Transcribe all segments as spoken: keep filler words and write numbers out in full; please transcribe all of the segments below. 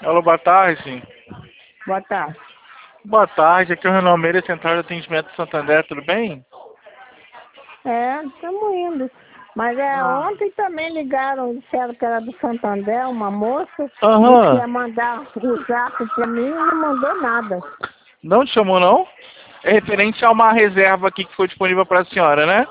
Alô, boa tarde. Boa tarde. Boa tarde, aqui é o Renan Almeida, Central de Atendimento de Santander, tudo bem? É, estamos indo. Mas é, Ah. ontem também ligaram, disseram que era do Santander, uma moça, disse que Aham. ia mandar o zap pra mim e não mandou nada. Não te chamou, não? É referente a uma reserva aqui que foi disponível para a senhora, né?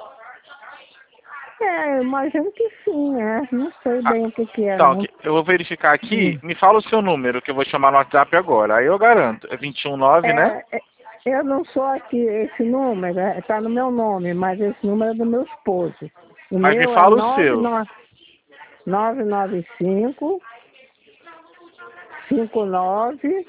É, eu imagino que sim, é. Não sei Ah, bem o que que é, então, não. aqui- eu vou verificar aqui. Hum. Me fala o seu número, que eu vou chamar no WhatsApp agora. Aí eu garanto. É vinte e um nove, né? É, é, eu não sou aqui, esse número, está no meu nome, mas esse número é do meu esposo. O Mas me meu é fala o nove seu. nove nove nove cinco, cinco nove, seis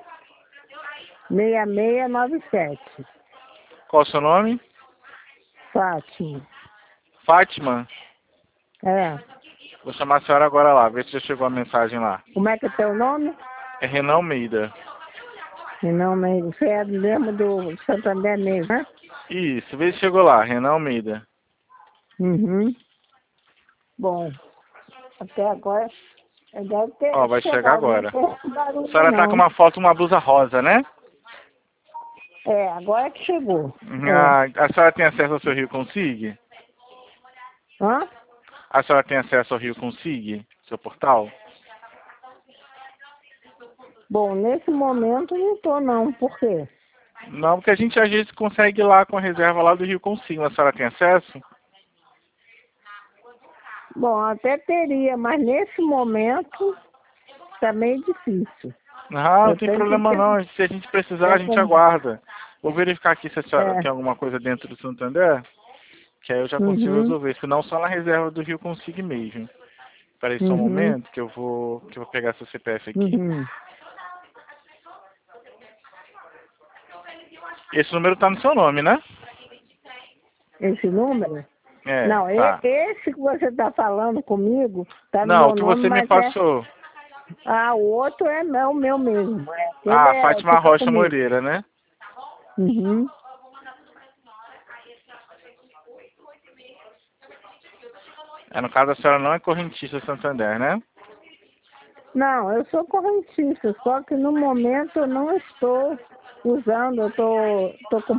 seis nove sete. Qual o seu nome? Fátima. Fátima. É. Vou chamar a senhora agora lá, ver se já chegou a mensagem lá. Como é que é teu nome? É Renan Almeida. E não, mas você é mesmo do Santander mesmo, né? Isso, vê se chegou lá, Renan Almeida. Uhum. Bom, até agora deve Ó, ter vai chegar chegado, não agora. tem A barulho senhora tá com não. uma foto, uma blusa rosa, né? É, agora que chegou. É. Ah, a senhora tem acesso ao seu Rio Consigue? Hã? A senhora tem acesso ao Rio Consigue, seu portal? Bom, nesse momento não tô não. Por quê? Não, porque a gente às vezes consegue ir lá com a reserva lá do Rio Consigo. A senhora tem acesso? Bom, até teria, mas nesse momento tá meio difícil. Ah, não Eu tem tenho que problema ter. não. Se a gente precisar, a É, gente com- aguarda. Vou verificar aqui se a senhora é. tem alguma coisa dentro do Santander, que aí eu já consigo Uhum. resolver. Se não, só na reserva do Rio Consigo mesmo. Espera aí só um Uhum. momento que eu vou, que eu vou pegar seu C P F aqui. Uhum. Esse número tá no seu nome, né? Esse número? É, Não, e- tá. esse que você está falando comigo tá no Não, o meu que nome, você me mas é. passou. Ah, o outro é, é o meu mesmo. É, ele Ah, é, Fátima fica Rocha comigo. Moreira, né? Uhum. É, no caso a senhora não é correntista Santander, né? Não, eu sou correntista, só que no momento eu não estou usando, eu tô, tô com